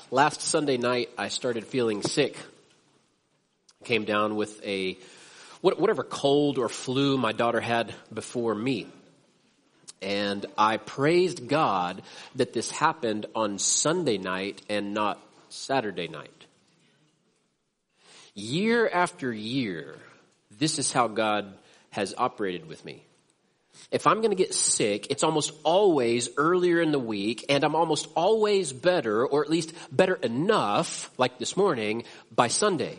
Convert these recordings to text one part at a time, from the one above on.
Last Sunday night, I started feeling sick. Came down with whatever cold or flu my daughter had before me. And I praised God that this happened on Sunday night and not Saturday night. Year after year, this is how God has operated with me. If I'm going to get sick, it's almost always earlier in the week, and I'm almost always better, or at least better enough, like this morning, by Sunday.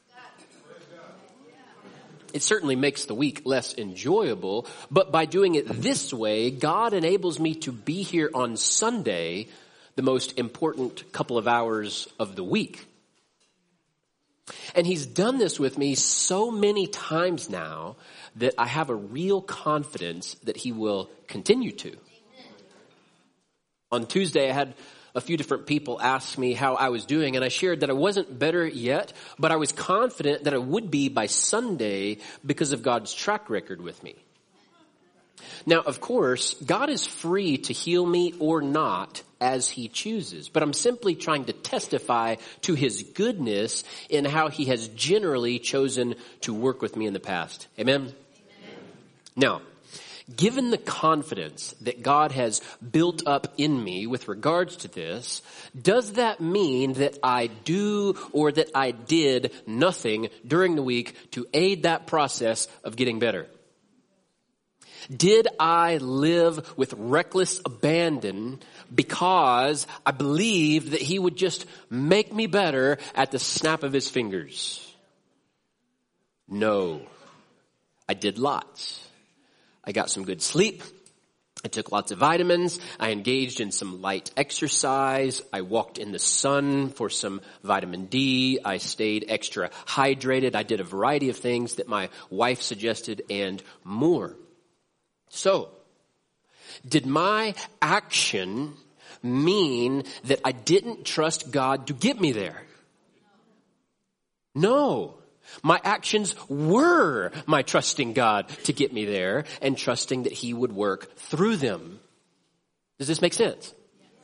It certainly makes the week less enjoyable, but by doing it this way, God enables me to be here on Sunday, the most important couple of hours of the week. And He's done this with me so many times now that I have a real confidence that He will continue to. Amen. On Tuesday, I had a few different people ask me how I was doing, and I shared that I wasn't better yet, but I was confident that I would be by Sunday because of God's track record with me. Now, of course, God is free to heal me or not as He chooses, but I'm simply trying to testify to His goodness in how He has generally chosen to work with me in the past. Amen? Amen. Now, given the confidence that God has built up in me with regards to this, does that mean that I do or that I did nothing during the week to aid that process of getting better? Did I live with reckless abandon because I believed that He would just make me better at the snap of His fingers? No. I did lots. I got some good sleep. I took lots of vitamins. I engaged in some light exercise. I walked in the sun for some vitamin D. I stayed extra hydrated. I did a variety of things that my wife suggested and more. So, did my action mean that I didn't trust God to get me there? No. My actions were my trusting God to get me there and trusting that He would work through them. Does this make sense?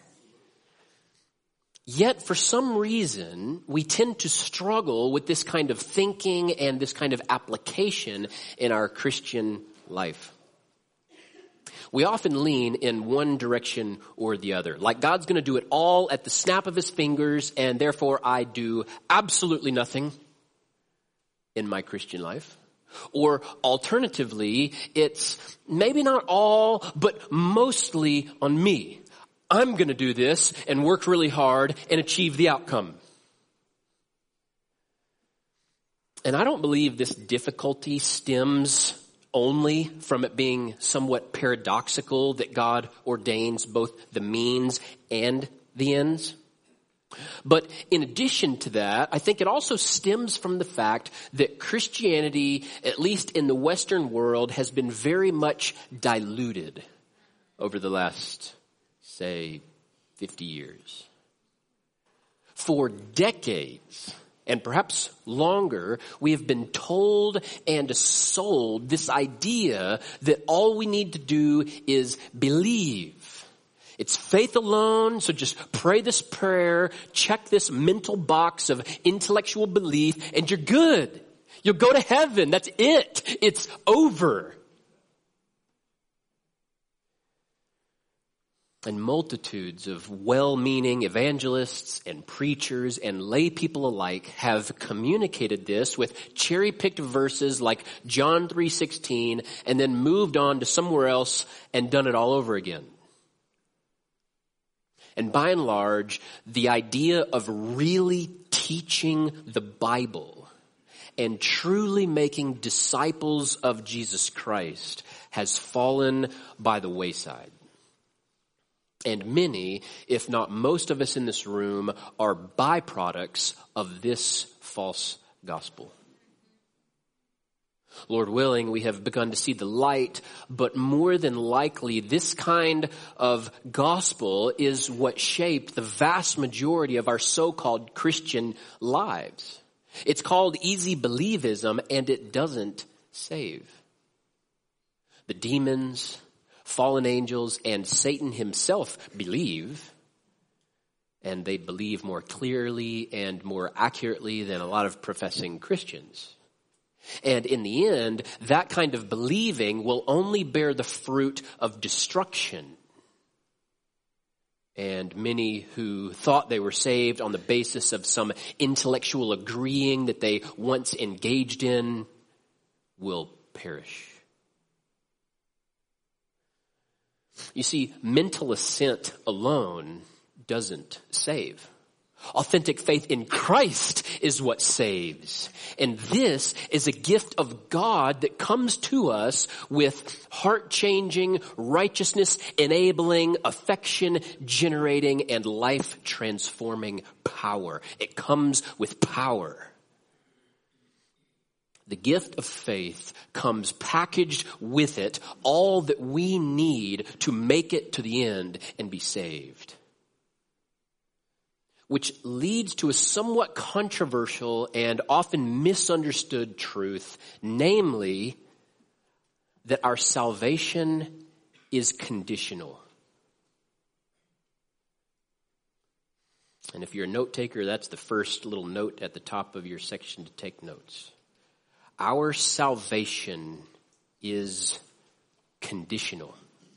Yet, for some reason, we tend to struggle with this kind of thinking and this kind of application in our Christian life. We often lean in one direction or the other. Like God's going to do it all at the snap of His fingers, and therefore I do absolutely nothing in my Christian life. Or alternatively, it's maybe not all, but mostly on me. I'm going to do this and work really hard and achieve the outcome. And I don't believe this difficulty stems only from it being somewhat paradoxical that God ordains both the means and the ends. But in addition to that, I think it also stems from the fact that Christianity, at least in the Western world, has been very much diluted over the last, say, 50 years. For decades, and perhaps longer, we have been told and sold this idea that all we need to do is believe. It's faith alone, so just pray this prayer, check this mental box of intellectual belief, and you're good. You'll go to heaven. That's it. It's over. And multitudes of well-meaning evangelists and preachers and lay people alike have communicated this with cherry-picked verses like John 3:16 and then moved on to somewhere else and done it all over again. And by and large, the idea of really teaching the Bible and truly making disciples of Jesus Christ has fallen by the wayside. And many, if not most of us in this room, are byproducts of this false gospel. Lord willing, we have begun to see the light, but more than likely, this kind of gospel is what shaped the vast majority of our so-called Christian lives. It's called easy believism, and it doesn't save. The demons, fallen angels, and Satan himself believe, And they believe more clearly and more accurately than a lot of professing Christians. And in the end, that kind of believing will only bear the fruit of destruction. And many who thought they were saved on the basis of some intellectual agreeing that they once engaged in will perish. You see, mental assent alone doesn't save. Authentic faith in Christ is what saves. And this is a gift of God that comes to us with heart-changing, righteousness-enabling, affection-generating, and life-transforming power. It comes with power. The gift of faith comes packaged with it all that we need to make it to the end and be saved. Which leads to a somewhat controversial and often misunderstood truth, namely that our salvation is conditional. And if you're a note taker, that's the first little note at the top of your section to take notes. Our salvation is conditional.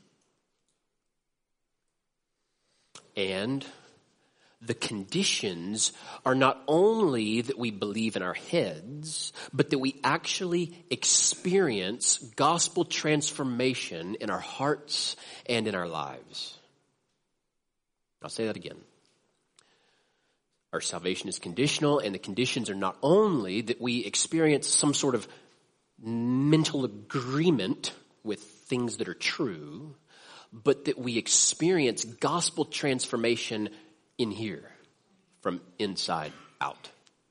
And the conditions are not only that we believe in our heads, but that we actually experience gospel transformation in our hearts and in our lives. I'll say that again. Our salvation is conditional, and the conditions are not only that we experience some sort of mental agreement with things that are true, but that we experience gospel transformation in here, from inside out.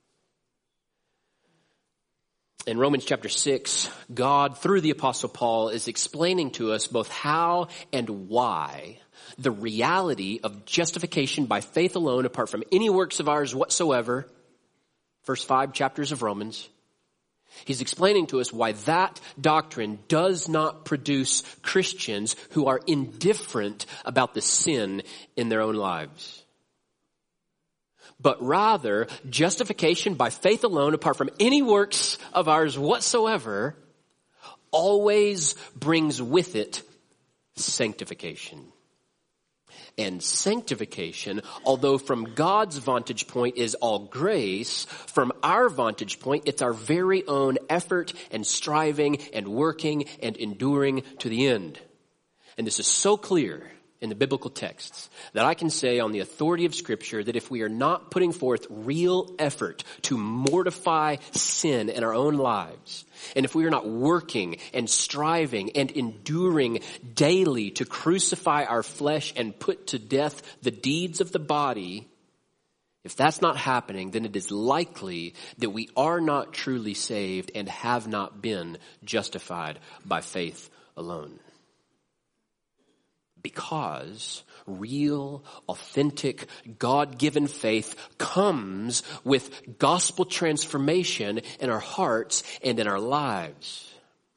In Romans chapter 6, God, through the Apostle Paul, is explaining to us both how and why the reality of justification by faith alone, apart from any works of ours whatsoever, first 5 chapters of Romans, he's explaining to us why that doctrine does not produce Christians who are indifferent about the sin in their own lives. But rather, justification by faith alone, apart from any works of ours whatsoever, always brings with it sanctification. And sanctification, although from God's vantage point is all grace, from our vantage point, it's our very own effort and striving and working and enduring to the end. And this is so clear in the biblical texts that I can say on the authority of Scripture that if we are not putting forth real effort to mortify sin in our own lives, and if we are not working and striving and enduring daily to crucify our flesh and put to death the deeds of the body, if that's not happening, then it is likely that we are not truly saved and have not been justified by faith alone. Because real, authentic, God-given faith comes with gospel transformation in our hearts and in our lives.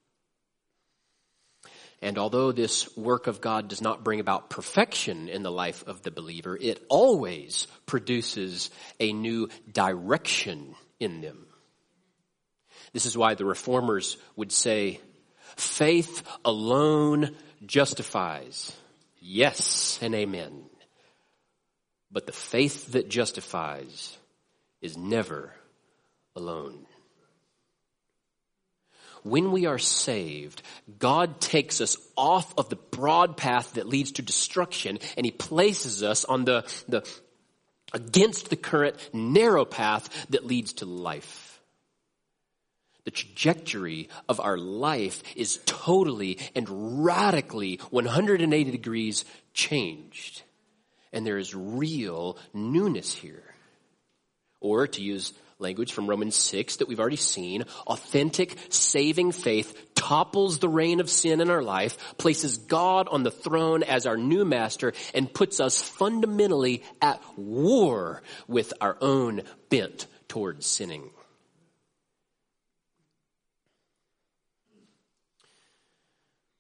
And although this work of God does not bring about perfection in the life of the believer, it always produces a new direction in them. This is why the Reformers would say, faith alone justifies. Yes and amen. But the faith that justifies is never alone. When we are saved, God takes us off of the broad path that leads to destruction, and He places us on the against the current narrow path that leads to life. The trajectory of our life is totally and radically 180 degrees changed. And there is real newness here. Or to use language from Romans 6 that we've already seen, authentic saving faith topples the reign of sin in our life, places God on the throne as our new master, and puts us fundamentally at war with our own bent towards sinning.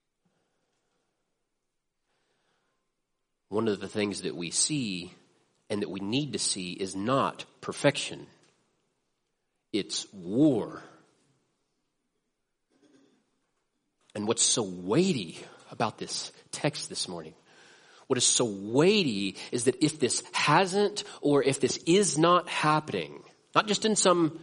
One of the things that we see and that we need to see is not perfection. It's war. And what's so weighty about this text this morning, what is so weighty is that if this hasn't, or if this is not happening, not just in some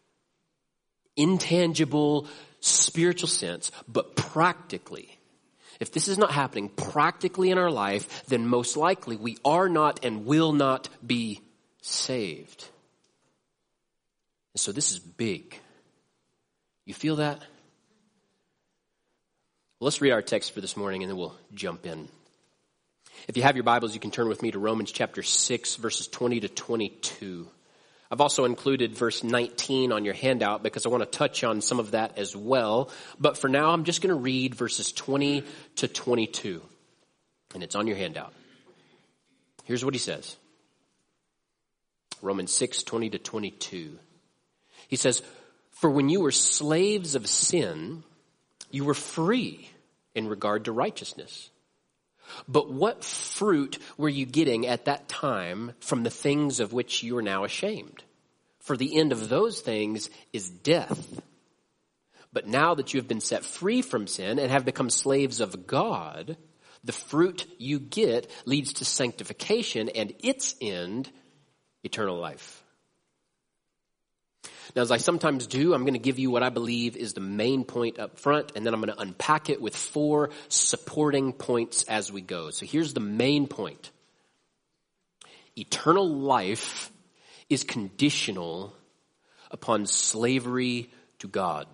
intangible spiritual sense, but practically, if this is not happening practically in our life, then most likely we are not and will not be saved. And so this is big. You feel that? Well, let's read our text for this morning and then we'll jump in. If you have your Bibles, you can turn with me to Romans chapter 6, verses 20 to 22. I've also included verse 19 on your handout because I want to touch on some of that as well. But for now, I'm just going to read verses 20 to 22. And it's on your handout. Here's what he says. Romans 6, 20 to 22. He says, "For when you were slaves of sin, you were free in regard to righteousness. But what fruit were you getting at that time from the things of which you are now ashamed? For the end of those things is death. But now that you have been set free from sin and have become slaves of God, the fruit you get leads to sanctification and its end, eternal life." Now, as I sometimes do, I'm going to give you what I believe is the main point up front, and then I'm going to unpack it with 4 supporting points as we go. So here's the main point. Eternal life is conditional upon slavery to God.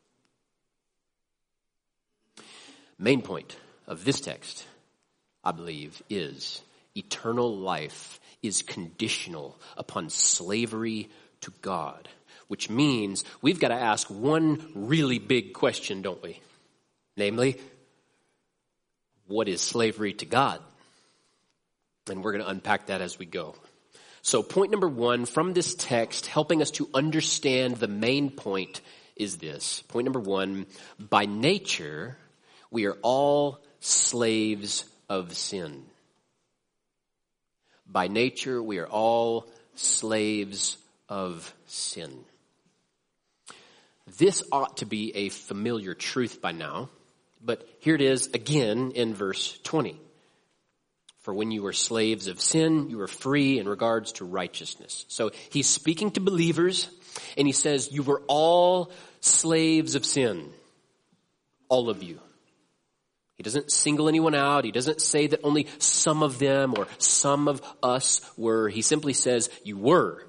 Main point of this text, I believe, is eternal life is conditional upon slavery to God. Which means we've got to ask one really big question, don't we? Namely, what is slavery to God? And we're going to unpack that as we go. So point number 1 from this text, helping us to understand the main point, is this. Point number 1, by nature, we are all slaves of sin. By nature, we are all slaves of sin. This ought to be a familiar truth by now, but here it is again in verse 20. "For when you were slaves of sin, you were free in regards to righteousness." So he's speaking to believers, and he says, you were all slaves of sin. All of you. He doesn't single anyone out. He doesn't say that only some of them or some of us were. He simply says, you were.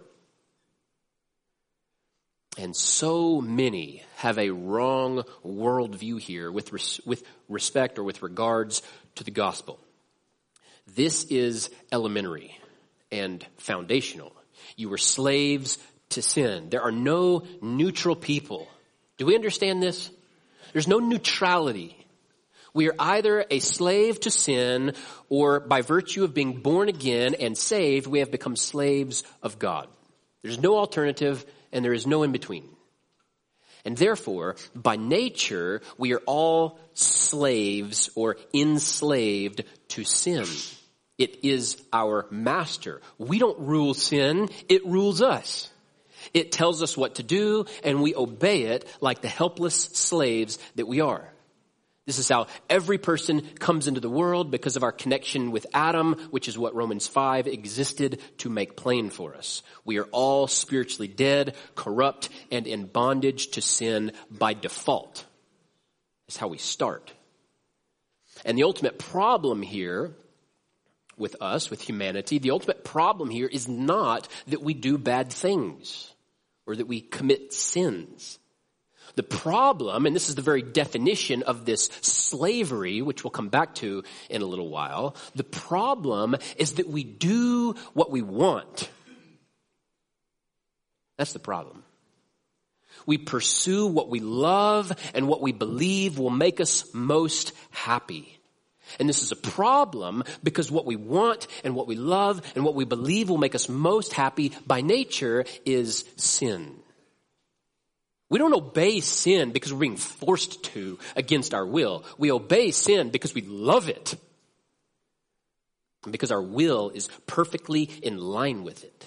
And so many have a wrong worldview here with respect or with regards to the gospel. This is elementary and foundational. You were slaves to sin. There are no neutral people. Do we understand this? There's no neutrality. We are either a slave to sin, or by virtue of being born again and saved, we have become slaves of God. There's no alternative, and there is no in between. And therefore, by nature, we are all slaves or enslaved to sin. It is our master. We don't rule sin, it rules us. It tells us what to do, and we obey it like the helpless slaves that we are. This is how every person comes into the world because of our connection with Adam, which is what Romans 5 existed to make plain for us. We are all spiritually dead, corrupt, and in bondage to sin by default. That's how we start. And the ultimate problem here with us, with humanity, the ultimate problem here is not that we do bad things or that we commit sins. The problem, and this is the very definition of this slavery, which we'll come back to in a little while, the problem is that we do what we want. That's the problem. We pursue what we love and what we believe will make us most happy. And this is a problem because what we want and what we love and what we believe will make us most happy by nature is sin. We don't obey sin because we're being forced to against our will. We obey sin because we love it. because our will is perfectly in line with it.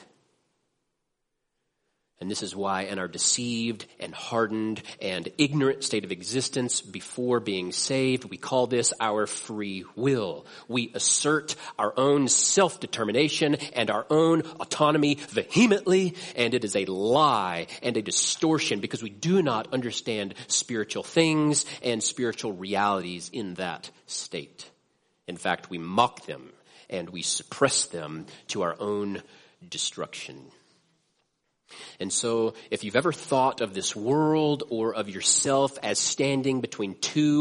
And this is why in our deceived and hardened and ignorant state of existence before being saved, we call this our free will. We assert our own self-determination and our own autonomy vehemently, and it is a lie and a distortion because we do not understand spiritual things and spiritual realities in that state. In fact, we mock them and we suppress them to our own destruction. And so if you've ever thought of this world or of yourself as standing neutral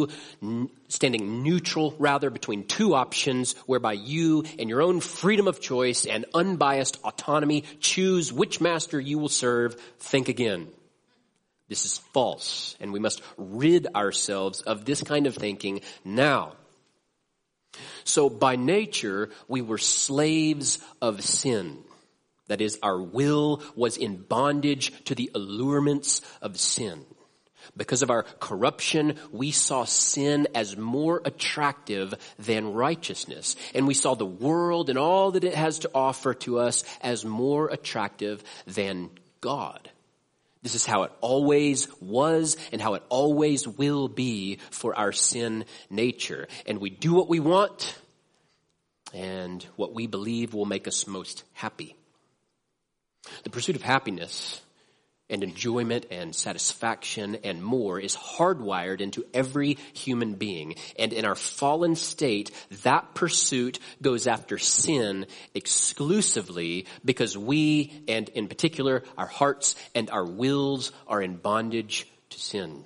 between two options whereby you and your own freedom of choice and unbiased autonomy choose which master you will serve, think again. This is false, and we must rid ourselves of this kind of thinking now. So by nature, we were slaves of sin. That is, our will was in bondage to the allurements of sin. Because of our corruption, we saw sin as more attractive than righteousness. And we saw the world and all that it has to offer to us as more attractive than God. This is how it always was and how it always will be for our sin nature. And we do what we want and what we believe will make us most happy. The pursuit of happiness and enjoyment and satisfaction and more is hardwired into every human being. And in our fallen state, that pursuit goes after sin exclusively because we, and in particular, our hearts and our wills are in bondage to sin.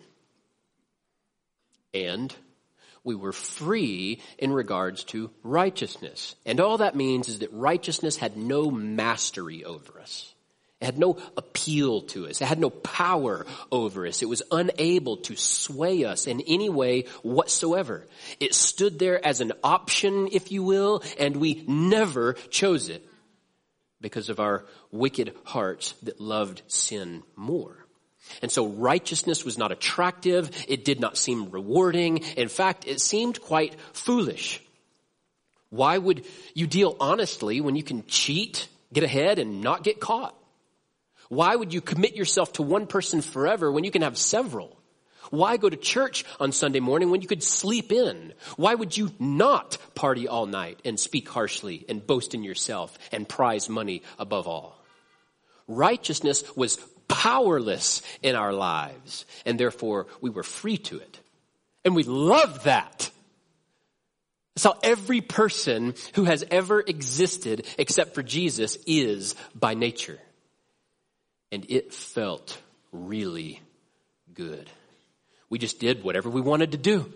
And we were free in regards to righteousness. And all that means is that righteousness had no mastery over us. It had no appeal to us. It had no power over us. It was unable to sway us in any way whatsoever. It stood there as an option, if you will, and we never chose it because of our wicked hearts that loved sin more. And so righteousness was not attractive. It did not seem rewarding. In fact, it seemed quite foolish. Why would you deal honestly when you can cheat, get ahead, and not get caught? Why would you commit yourself to one person forever when you can have several? Why go to church on Sunday morning when you could sleep in? Why would you not party all night and speak harshly and boast in yourself and prize money above all? Righteousness was powerless in our lives, and therefore we were free to it. And we love that. That's how every person who has ever existed except for Jesus is by nature. And it felt really good. We just did whatever we wanted to do.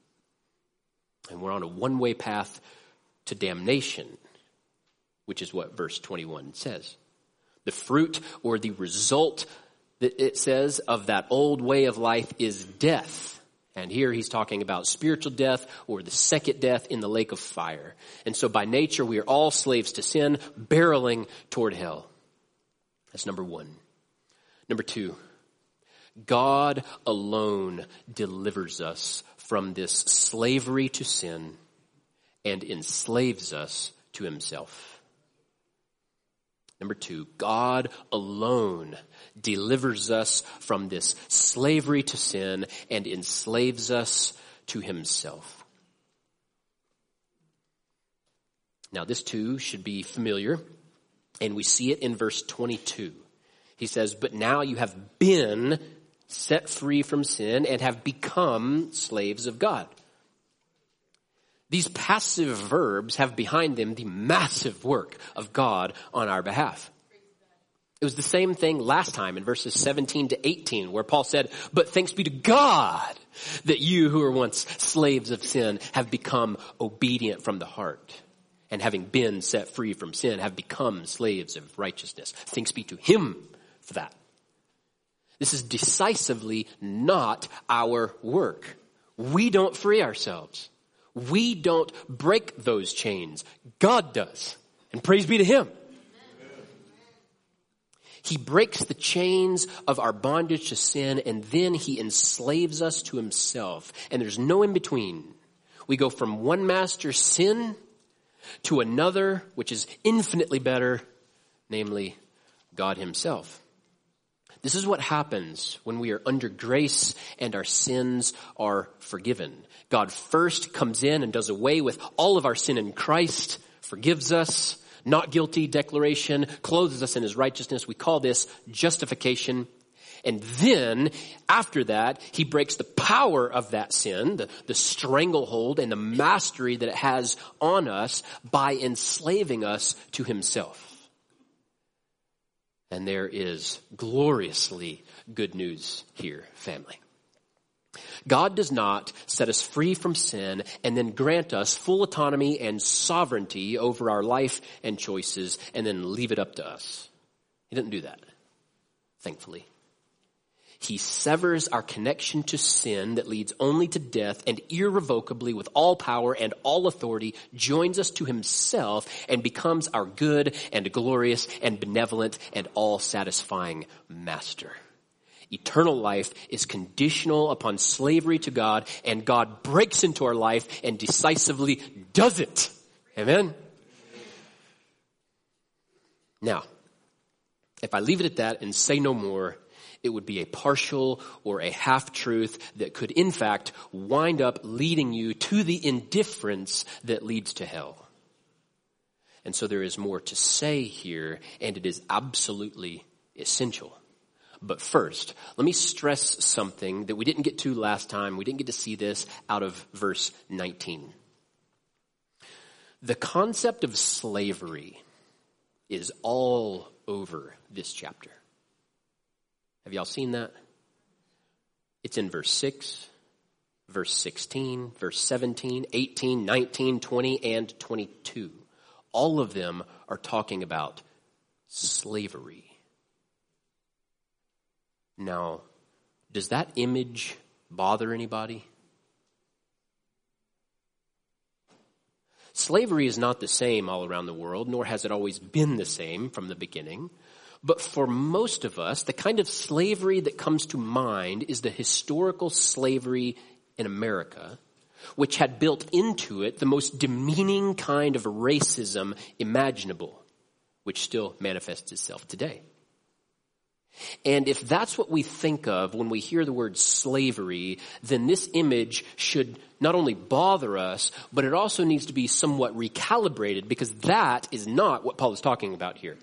And we're on a one-way path to damnation, which is what verse 21 says. The fruit or the result that it says of that old way of life is death. And here he's talking about spiritual death or the second death in the lake of fire. And so by nature, we are all slaves to sin, barreling toward hell. That's number one. Number two, God alone delivers us from this slavery to sin and enslaves us to himself. Number two, God alone delivers us from this slavery to sin and enslaves us to himself. Now, this too should be familiar, and we see it in verse 22. He says, "But now you have been set free from sin and have become slaves of God." These passive verbs have behind them the massive work of God on our behalf. It was the same thing last time in verses 17 to 18 where Paul said, "But thanks be to God that you who were once slaves of sin have become obedient from the heart, and having been set free from sin have become slaves of righteousness. Thanks be to him for that." This is decisively not our work. We don't free ourselves. We don't break those chains. God does. And praise be to him. Amen. He breaks the chains of our bondage to sin, and then he enslaves us to himself. And there's no in between. We go from one master, sin, to another which is infinitely better, namely God himself. This is what happens when we are under grace and our sins are forgiven. God first comes in and does away with all of our sin in Christ, forgives us, not guilty declaration, clothes us in his righteousness. We call this justification. And then, after that, he breaks the power of that sin, the stranglehold and the mastery that it has on us by enslaving us to himself. And there is gloriously good news here, family. God does not set us free from sin and then grant us full autonomy and sovereignty over our life and choices and then leave it up to us. He didn't do that, thankfully. He severs our connection to sin that leads only to death and irrevocably with all power and all authority joins us to himself and becomes our good and glorious and benevolent and all-satisfying master. Eternal life is conditional upon slavery to God, and God breaks into our life and decisively does it. Amen? Now, if I leave it at that and say no more, it would be a partial or a half-truth that could, in fact, wind up leading you to the indifference that leads to hell. And so there is more to say here, and it is absolutely essential. But first, let me stress something that we didn't get to last time. We didn't get to see this out of verse 19. The concept of slavery is all over this chapter. Have y'all seen that? It's in verse 6, verse 16, verse 17, 18, 19, 20, and 22. All of them are talking about slavery. Now, does that image bother anybody? Slavery is not the same all around the world, nor has it always been the same from the beginning. But for most of us, the kind of slavery that comes to mind is the historical slavery in America, which had built into it the most demeaning kind of racism imaginable, which still manifests itself today. And if that's what we think of when we hear the word slavery, then this image should not only bother us, but it also needs to be somewhat recalibrated, because that is not what Paul is talking about here.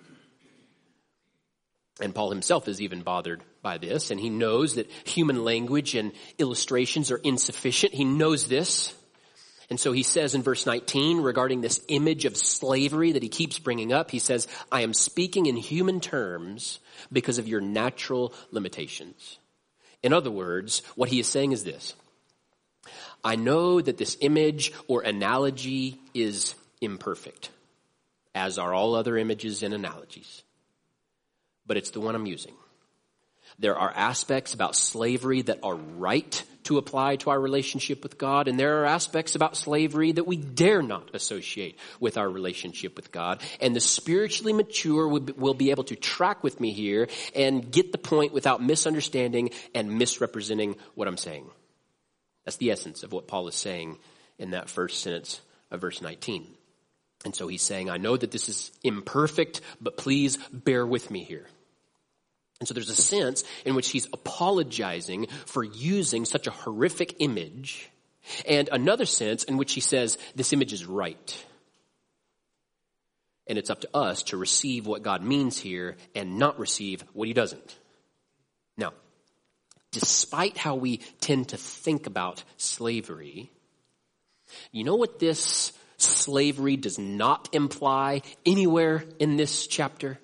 And Paul himself is even bothered by this, and he knows that human language and illustrations are insufficient. He knows this. And so he says in verse 19, regarding this image of slavery that he keeps bringing up, he says, I am speaking in human terms because of your natural limitations. In other words, what he is saying is this: I know that this image or analogy is imperfect, as are all other images and analogies. But it's the one I'm using. There are aspects about slavery that are right to apply to our relationship with God, and there are aspects about slavery that we dare not associate with our relationship with God. And the spiritually mature will be able to track with me here and get the point without misunderstanding and misrepresenting what I'm saying. That's the essence of what Paul is saying in that first sentence of verse 19. And so he's saying, I know that this is imperfect, but please bear with me here. And so there's a sense in which he's apologizing for using such a horrific image, and another sense in which he says this image is right. And it's up to us to receive what God means here and not receive what he doesn't. Now, despite how we tend to think about slavery, you know what this slavery does not imply anywhere in this chapter?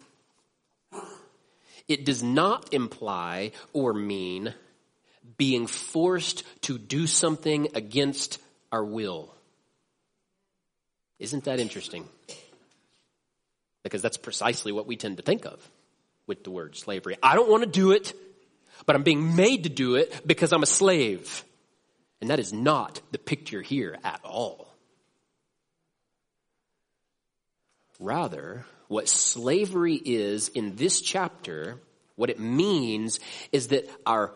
It does not imply or mean being forced to do something against our will. Isn't that interesting? Because that's precisely what we tend to think of with the word slavery. I don't want to do it, but I'm being made to do it because I'm a slave. And that is not the picture here at all. Rather, what slavery is in this chapter, what it means is that our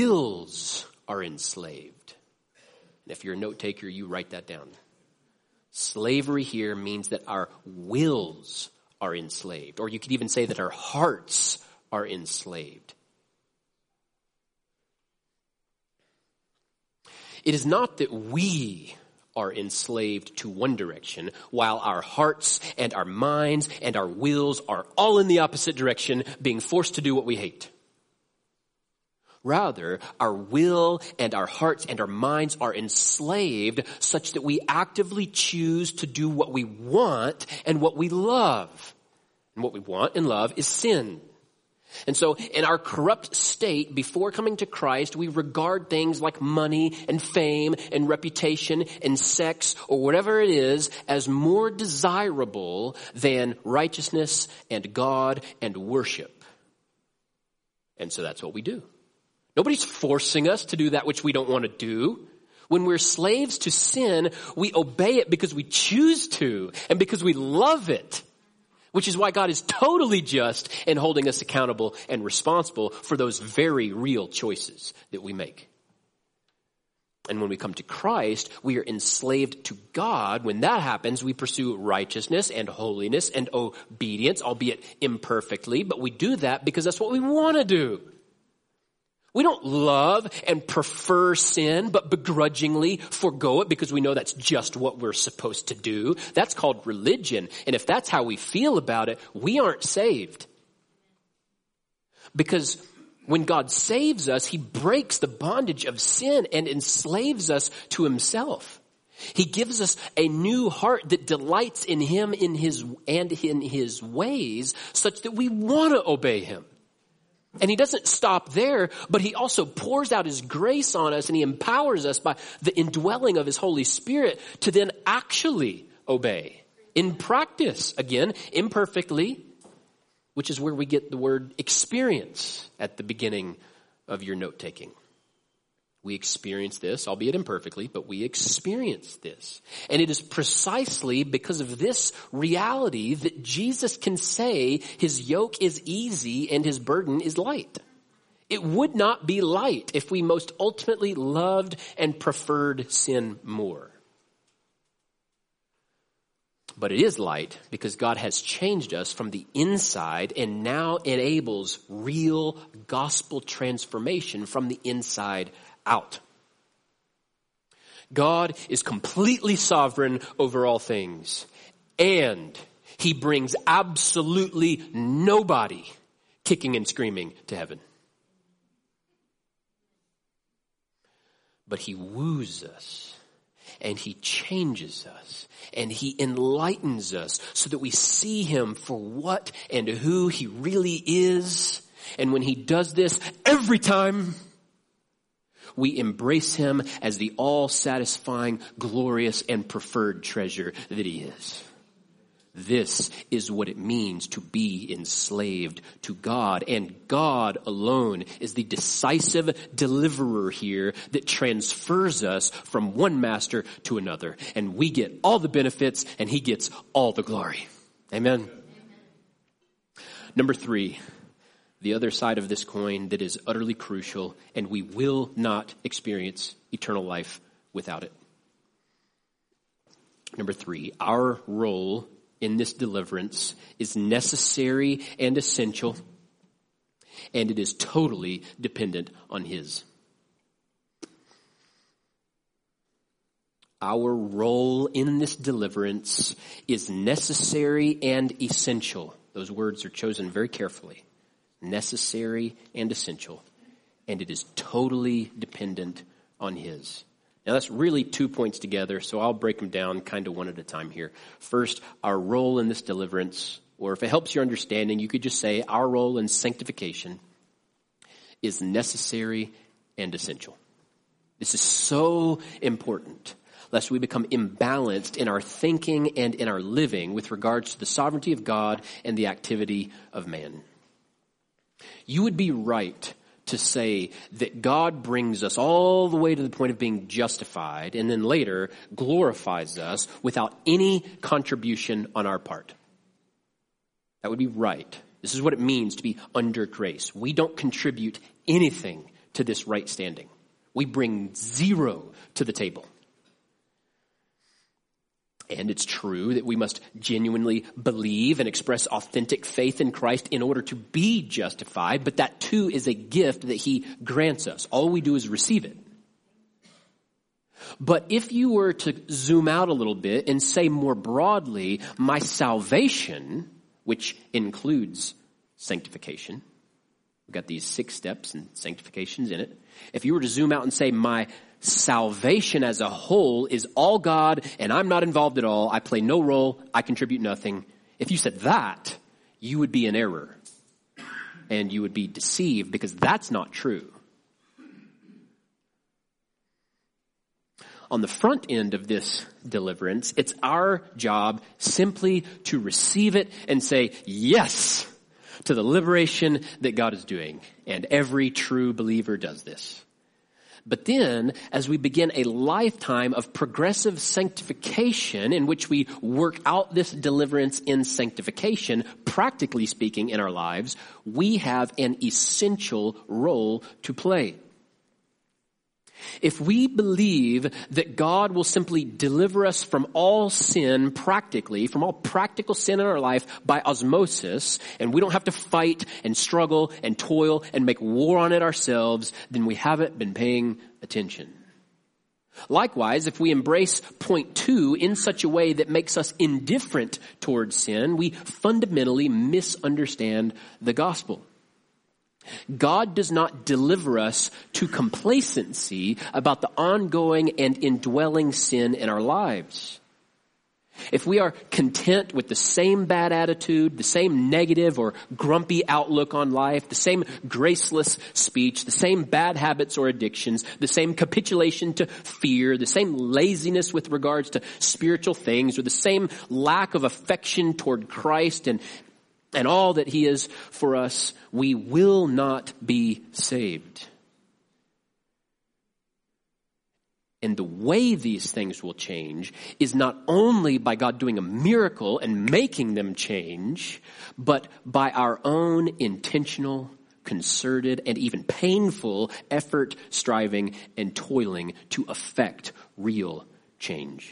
wills are enslaved. And if you're a note taker, you write that down. Slavery here means that our wills are enslaved, or you could even say that our hearts are enslaved. It is not that we are enslaved to one direction, while our hearts and our minds and our wills are all in the opposite direction, being forced to do what we hate. Rather, our will and our hearts and our minds are enslaved such that we actively choose to do what we want and what we love. And what we want and love is sin. And so in our corrupt state, before coming to Christ, we regard things like money and fame and reputation and sex or whatever it is as more desirable than righteousness and God and worship. And so that's what we do. Nobody's forcing us to do that which we don't want to do. When we're slaves to sin, we obey it because we choose to and because we love it. Which is why God is totally just in holding us accountable and responsible for those very real choices that we make. And when we come to Christ, we are enslaved to God. When that happens, we pursue righteousness and holiness and obedience, albeit imperfectly, but we do that because that's what we want to do. We don't love and prefer sin, but begrudgingly forego it because we know that's just what we're supposed to do. That's called religion. And if that's how we feel about it, we aren't saved. Because when God saves us, he breaks the bondage of sin and enslaves us to himself. He gives us a new heart that delights in him in his ways such that we want to obey him. And he doesn't stop there, but he also pours out his grace on us and he empowers us by the indwelling of his Holy Spirit to then actually obey. In practice, again, imperfectly, which is where we get the word experience at the beginning of your note-taking. We experience this, albeit imperfectly, but we experience this. And it is precisely because of this reality that Jesus can say his yoke is easy and his burden is light. It would not be light if we most ultimately loved and preferred sin more. But it is light because God has changed us from the inside and now enables real gospel transformation from the inside out. God is completely sovereign over all things, and he brings absolutely nobody kicking and screaming to heaven. But he woos us, and he changes us, and he enlightens us so that we see him for what and who he really is. And when he does this every time, we embrace him as the all-satisfying, glorious, and preferred treasure that he is. This is what it means to be enslaved to God. And God alone is the decisive deliverer here that transfers us from one master to another. And we get all the benefits and he gets all the glory. Amen. Number 3. The other side of this coin that is utterly crucial, and we will not experience eternal life without it. Number 3, our role in this deliverance is necessary and essential, and it is totally dependent on his. Our role in this deliverance is necessary and essential. Those words are chosen very carefully. Necessary and essential, and it is totally dependent on his. Now that's really 2 points together, so I'll break them down kind of one at a time here. First, our role in this deliverance, or if it helps your understanding, you could just say our role in sanctification is necessary and essential. This is so important, lest we become imbalanced in our thinking and in our living with regards to the sovereignty of God and the activity of man. You would be right to say that God brings us all the way to the point of being justified and then later glorifies us without any contribution on our part. That would be right. This is what it means to be under grace. We don't contribute anything to this right standing. We bring zero to the table. And it's true that we must genuinely believe and express authentic faith in Christ in order to be justified, but that too is a gift that he grants us. All we do is receive it. But if you were to zoom out a little bit and say more broadly, my salvation, which includes sanctification, we've got these 6 steps and sanctifications in it. If you were to zoom out and say my salvation as a whole is all God and I'm not involved at all, I play no role, I contribute nothing. If you said that, you would be in error and you would be deceived because that's not true. On the front end of this deliverance, it's our job simply to receive it and say yes to the liberation that God is doing. And every true believer does this. But then, as we begin a lifetime of progressive sanctification in which we work out this deliverance in sanctification, practically speaking in our lives, we have an essential role to play. If we believe that God will simply deliver us from all sin practically, from all practical sin in our life by osmosis, and we don't have to fight and struggle and toil and make war on it ourselves, then we haven't been paying attention. Likewise, if we embrace point 2 in such a way that makes us indifferent towards sin, we fundamentally misunderstand the gospel. God does not deliver us to complacency about the ongoing and indwelling sin in our lives. If we are content with the same bad attitude, the same negative or grumpy outlook on life, the same graceless speech, the same bad habits or addictions, the same capitulation to fear, the same laziness with regards to spiritual things, or the same lack of affection toward Christ and all that he is for us, we will not be saved. And the way these things will change is not only by God doing a miracle and making them change, but by our own intentional, concerted, and even painful effort, striving, and toiling to effect real change.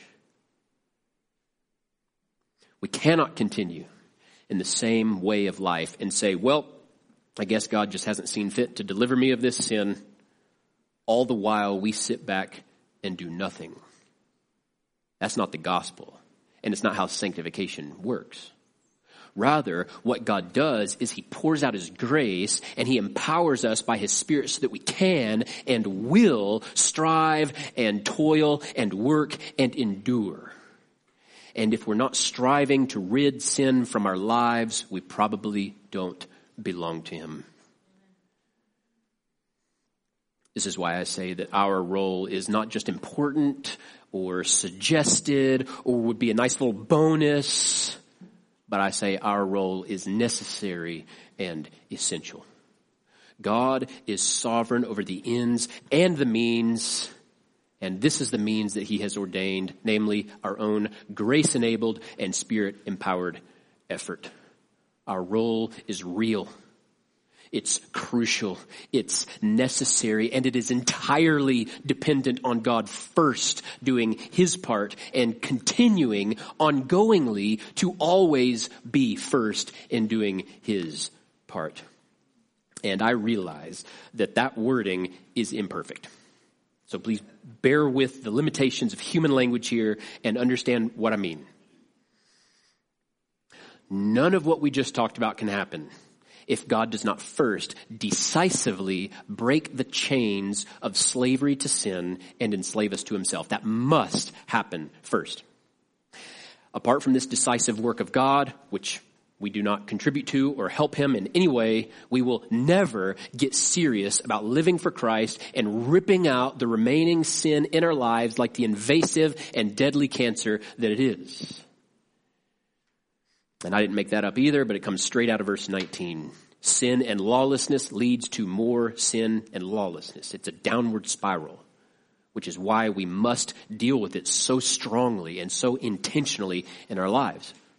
We cannot continue in the same way of life and say, well, I guess God just hasn't seen fit to deliver me of this sin, all the while we sit back and do nothing. That's not the gospel, and it's not how sanctification works. Rather, what God does is he pours out his grace and he empowers us by his Spirit so that we can and will strive and toil and work and endure. And if we're not striving to rid sin from our lives, we probably don't belong to him. This is why I say that our role is not just important or suggested or would be a nice little bonus, but I say our role is necessary and essential. God is sovereign over the ends and the means. And this is the means that he has ordained, namely our own grace-enabled and Spirit-empowered effort. Our role is real. It's crucial. It's necessary. And it is entirely dependent on God first doing his part and continuing ongoingly to always be first in doing his part. And I realize that wording is imperfect. So please bear with the limitations of human language here and understand what I mean. None of what we just talked about can happen if God does not first decisively break the chains of slavery to sin and enslave us to himself. That must happen first. Apart from this decisive work of God, which we do not contribute to or help him in any way, we will never get serious about living for Christ and ripping out the remaining sin in our lives like the invasive and deadly cancer that it is. And I didn't make that up either, but it comes straight out of verse 19. Sin and lawlessness leads to more sin and lawlessness. It's a downward spiral, which is why we must deal with it so strongly and so intentionally in our lives.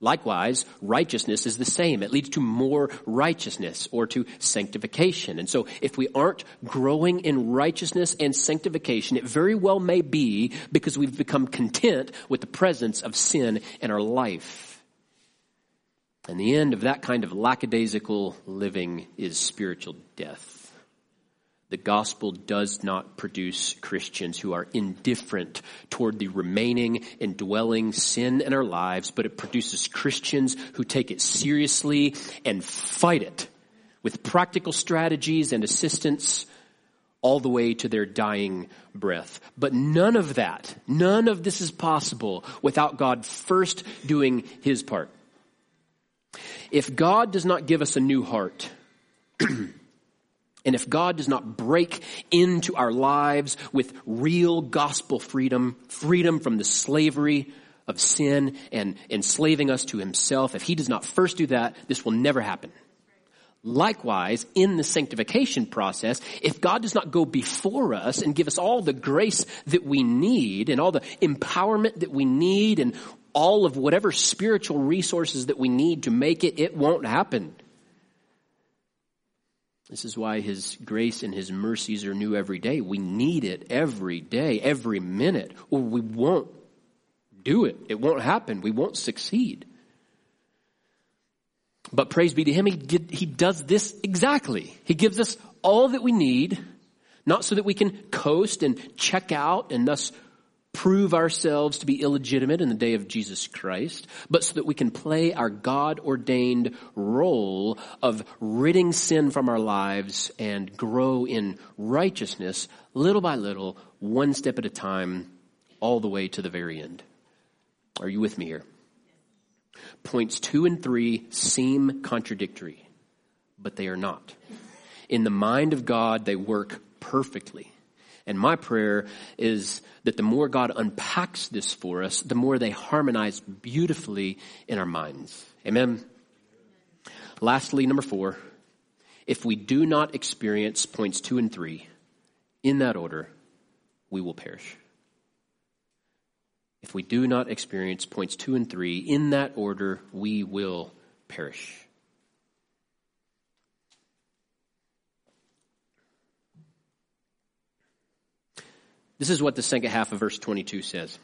Likewise, righteousness is the same. It leads to more righteousness or to sanctification. And so if we aren't growing in righteousness and sanctification, it very well may be because we've become content with the presence of sin in our life. And the end of that kind of lackadaisical living is spiritual death. The gospel does not produce Christians who are indifferent toward the remaining and dwelling sin in our lives, but it produces Christians who take it seriously and fight it with practical strategies and assistance all the way to their dying breath. But none of this is possible without God first doing his part. If God does not give us a new heart, and if God does not break into our lives with real gospel freedom from the slavery of sin and enslaving us to himself, if he does not first do that, this will never happen. Likewise, in the sanctification process, if God does not go before us and give us all the grace that we need and all the empowerment that we need and all of whatever spiritual resources that we need to make it, it won't happen. This is why his grace and his mercies are new every day. We need it every day, every minute, or we won't do it. It won't happen. We won't succeed. But praise be to him, he does this exactly. He gives us all that we need, not so that we can coast and check out and thus prove ourselves to be illegitimate in the day of Jesus Christ, but so that we can play our God-ordained role of ridding sin from our lives and grow in righteousness little by little, one step at a time, all the way to the very end. Are you with me here? Points 2 and 3 seem contradictory, but they are not. In the mind of God, they work perfectly. And my prayer is that the more God unpacks this for us, the more they harmonize beautifully in our minds. Amen. Lastly, number 4, if we do not experience points 2 and 3 in that order, we will perish. If we do not experience points 2 and 3 in that order, we will perish. This is what the second half of verse 22 says.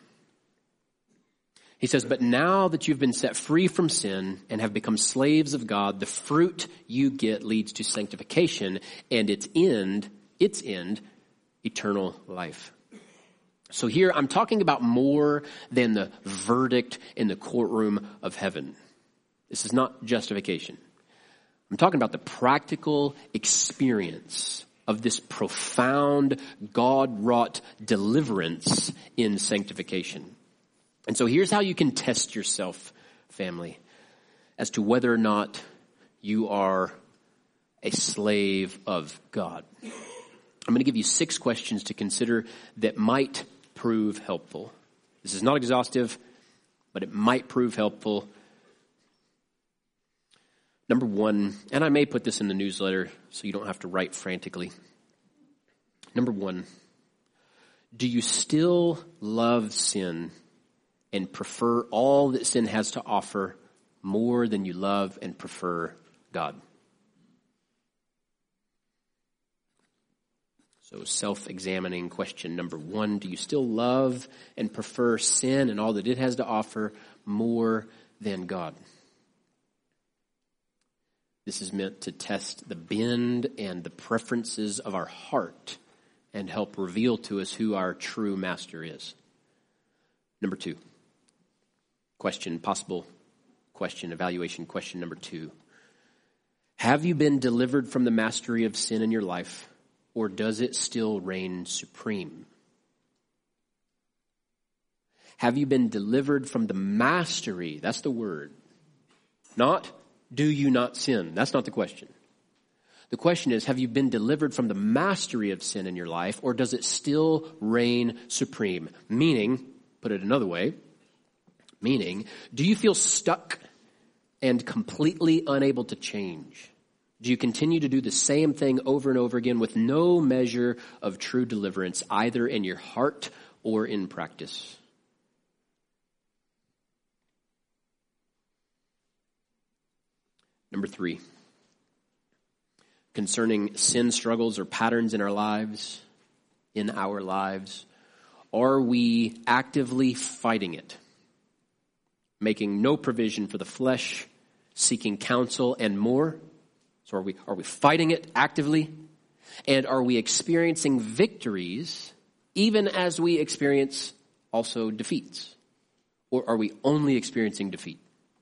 He says, but now that you've been set free from sin and have become slaves of God, the fruit you get leads to sanctification and its end, eternal life. So here I'm talking about more than the verdict in the courtroom of heaven. This is not justification. I'm talking about the practical experience of this profound God-wrought deliverance in sanctification. And so here's how you can test yourself, family, as to whether or not you are a slave of God. I'm going to give you 6 questions to consider that might prove helpful. This is not exhaustive, but it might prove helpful. Number 1, and I may put this in the newsletter so you don't have to write frantically. Number 1, do you still love sin and prefer all that sin has to offer more than you love and prefer God? So self-examining question number 1, do you still love and prefer sin and all that it has to offer more than God? This is meant to test the bend and the preferences of our heart and help reveal to us who our true master is. Number 2, evaluation question number 2. Have you been delivered from the mastery of sin in your life, or does it still reign supreme? Have you been delivered from the mastery? That's the word. Not, do you not sin? That's not the question. The question is, have you been delivered from the mastery of sin in your life, or does it still reign supreme? Meaning, put it another way, do you feel stuck and completely unable to change? Do you continue to do the same thing over and over again with no measure of true deliverance, either in your heart or in practice? Number 3, concerning sin struggles or patterns in our lives, are we actively fighting it? Making no provision for the flesh, seeking counsel and more. So are we fighting it actively? And are we experiencing victories even as we experience also defeats? Or are we only experiencing defeat?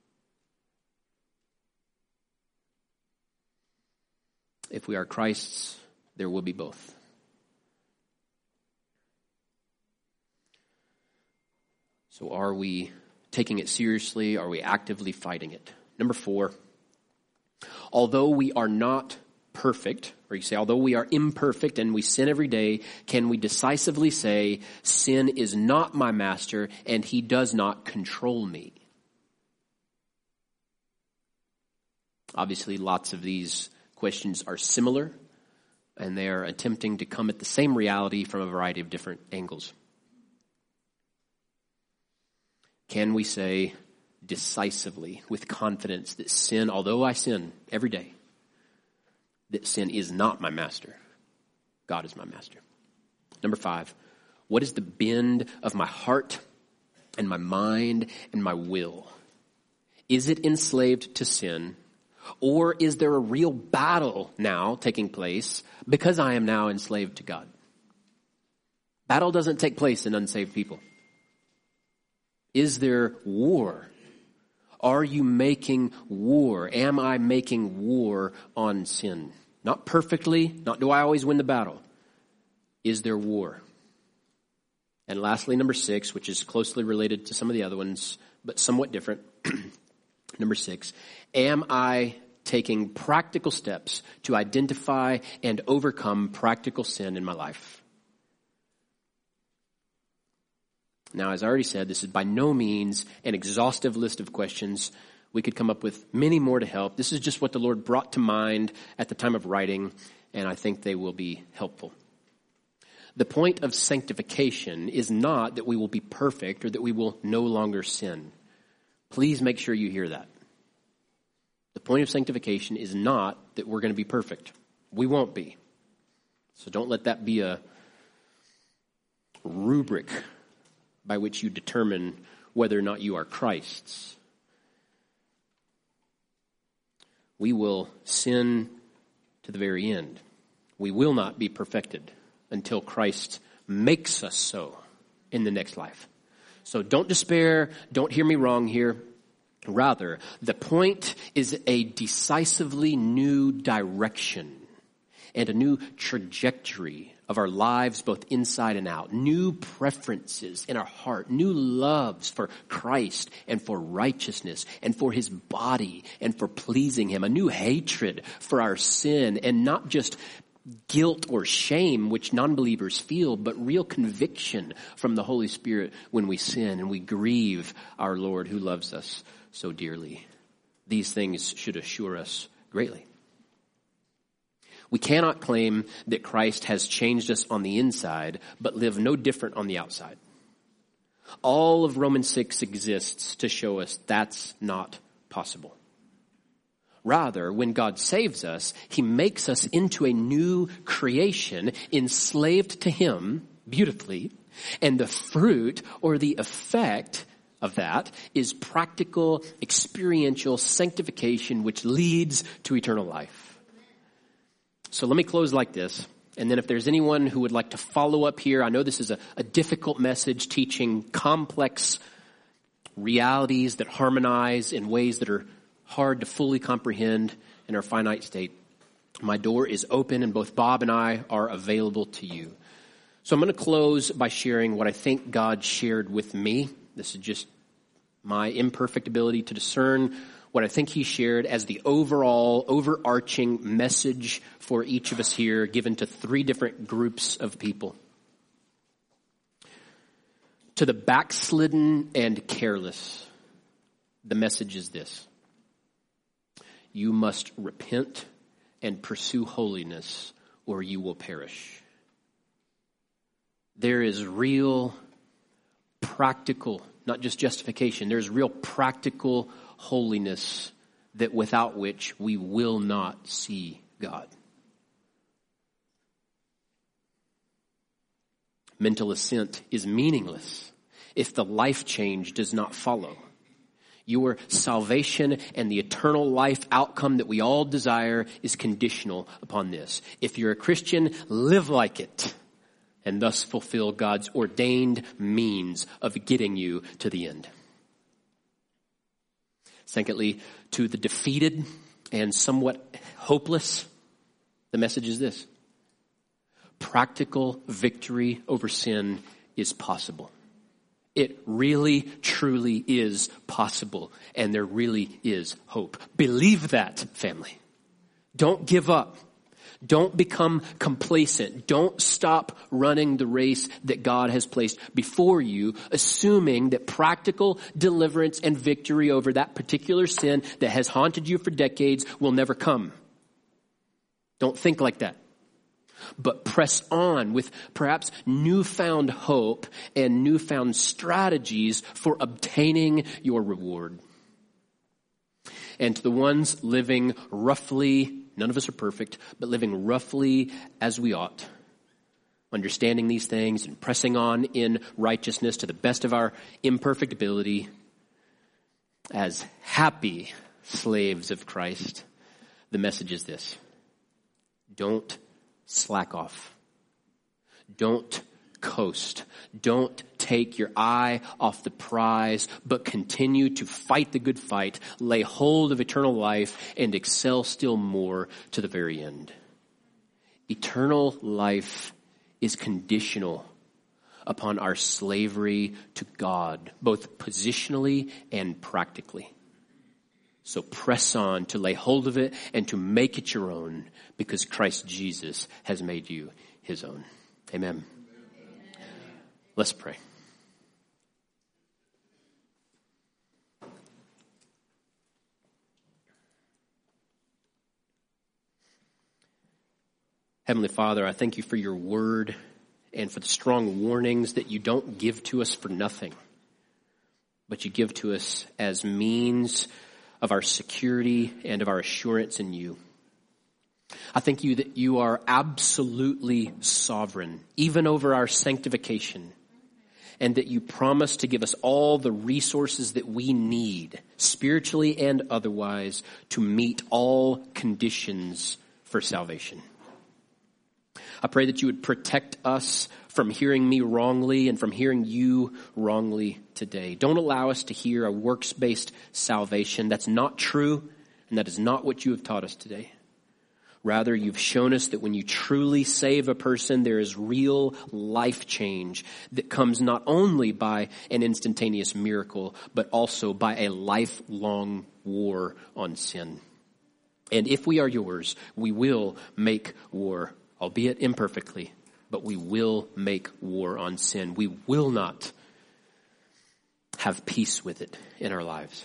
If we are Christ's, there will be both. So are we taking it seriously? Are we actively fighting it? Number 4, although we are not perfect, or you say, although we are imperfect and we sin every day, can we decisively say, sin is not my master and he does not control me? Obviously, lots of these questions are similar, and they are attempting to come at the same reality from a variety of different angles. Can we say decisively, with confidence, that sin, although I sin every day, that sin is not my master? God is my master. Number 5, what is the bend of my heart and my mind and my will? Is it enslaved to sin? Or is there a real battle now taking place because I am now enslaved to God? Battle doesn't take place in unsaved people. Is there war? Are you making war? Am I making war on sin? Not perfectly, not do I always win the battle. Is there war? And lastly, number 6, which is closely related to some of the other ones, but somewhat different. Number 6, am I taking practical steps to identify and overcome practical sin in my life? Now, as I already said, this is by no means an exhaustive list of questions. We could come up with many more to help. This is just what the Lord brought to mind at the time of writing, and I think they will be helpful. The point of sanctification is not that we will be perfect or that we will no longer sin. Please make sure you hear that. The point of sanctification is not that we're going to be perfect. We won't be. So don't let that be a rubric by which you determine whether or not you are Christ's. We will sin to the very end. We will not be perfected until Christ makes us so in the next life. So don't despair. Don't hear me wrong here. Rather, the point is a decisively new direction and a new trajectory of our lives, both inside and out. New preferences in our heart, new loves for Christ and for righteousness and for his body and for pleasing him. A new hatred for our sin, and not just guilt or shame, which non-believers feel, but real conviction from the Holy Spirit when we sin and we grieve our Lord who loves us so dearly. These things should assure us greatly. We cannot claim that Christ has changed us on the inside, but live no different on the outside. All of Romans 6 exists to show us that's not possible. Rather, when God saves us, he makes us into a new creation, enslaved to him beautifully, and the fruit or the effect of that is practical, experiential sanctification, which leads to eternal life. So let me close like this. And then if there's anyone who would like to follow up here, I know this is a difficult message teaching complex realities that harmonize in ways that are hard to fully comprehend in our finite state. My door is open and both Bob and I are available to you. So I'm going to close by sharing what I think God shared with me. This is just my imperfect ability to discern what I think he shared as the overall, overarching message for each of us here, given to 3 different groups of people. To the backslidden and careless, the message is this: you must repent and pursue holiness, or you will perish. There is real practical, not just justification, there's real practical holiness that without which we will not see God. Mental assent is meaningless if the life change does not follow. Your salvation and the eternal life outcome that we all desire is conditional upon this. If you're a Christian, live like it and thus fulfill God's ordained means of getting you to the end. Secondly, to the defeated and somewhat hopeless, the message is this: practical victory over sin is possible. It really, truly is possible, and there really is hope. Believe that, family. Don't give up. Don't become complacent. Don't stop running the race that God has placed before you, assuming that practical deliverance and victory over that particular sin that has haunted you for decades will never come. Don't think like that. But press on with perhaps newfound hope and newfound strategies for obtaining your reward. And to the ones living roughly, none of us are perfect, but living roughly as we ought, understanding these things and pressing on in righteousness to the best of our imperfect ability, as happy slaves of Christ, the message is this: don't slack off. Don't coast. Don't take your eye off the prize, but continue to fight the good fight, lay hold of eternal life, and excel still more to the very end. Eternal life is conditional upon our slavery to God, both positionally and practically. So press on to lay hold of it and to make it your own, because Christ Jesus has made you his own. Amen. Let's pray. Heavenly Father, I thank you for your word and for the strong warnings that you don't give to us for nothing, but you give to us as means of our security and of our assurance in you. I thank you that you are absolutely sovereign, even over our sanctification, and that you promise to give us all the resources that we need, spiritually and otherwise, to meet all conditions for salvation. I pray that you would protect us from hearing me wrongly and from hearing you wrongly today. Don't allow us to hear a works-based salvation. That's not true, and that is not what you have taught us today. Rather, you've shown us that when you truly save a person, there is real life change that comes not only by an instantaneous miracle, but also by a lifelong war on sin. And if we are yours, we will make war, albeit imperfectly, but we will make war on sin. We will not have peace with it in our lives.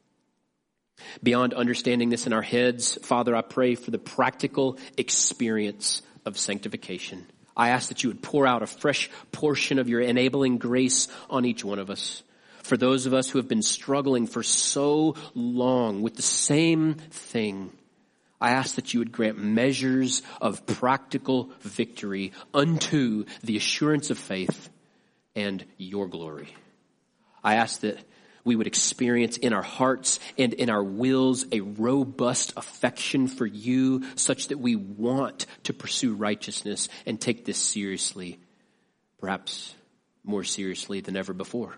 Beyond understanding this in our heads, Father, I pray for the practical experience of sanctification. I ask that you would pour out a fresh portion of your enabling grace on each one of us. For those of us who have been struggling for so long with the same thing, I ask that you would grant measures of practical victory unto the assurance of faith and your glory. I ask that we would experience in our hearts and in our wills a robust affection for you, such that we want to pursue righteousness and take this seriously, perhaps more seriously than ever before.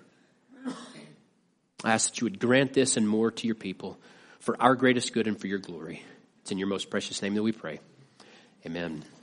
I ask that you would grant this and more to your people for our greatest good and for your glory. It's in your most precious name that we pray. Amen.